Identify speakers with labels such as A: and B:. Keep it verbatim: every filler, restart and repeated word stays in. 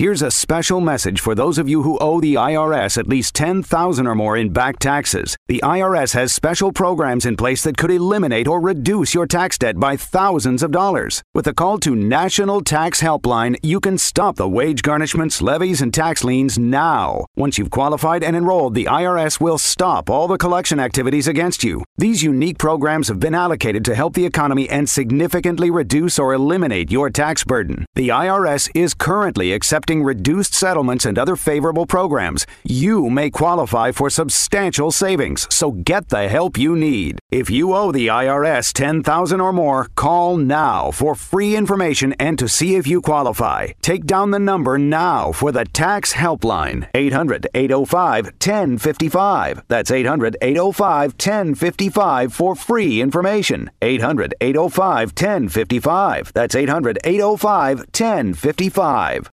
A: Here's a special message for those of you who owe the I R S at least ten thousand dollars or more in back taxes. The I R S has special programs in place that could eliminate or reduce your tax debt by thousands of dollars. With a call to National Tax Helpline, you can stop the wage garnishments, levies, and tax liens now. Once you've qualified and enrolled, the I R S will stop all the collection activities against you. These unique programs have been allocated to help the economy and significantly reduce or eliminate your tax burden. The I R S is currently accepting reduced settlements and other favorable programs. You may qualify for substantial savings, so get the help you need. If you owe the I R S ten thousand dollars or more, call now for free information and to see if you qualify. Take down the number now for the Tax Helpline. eight hundred, eight oh five, one oh five five. That's eight hundred, eight oh five, one oh five five for free information. eight hundred, eight oh five, one oh five five. That's eight hundred, eight oh five, one oh five five.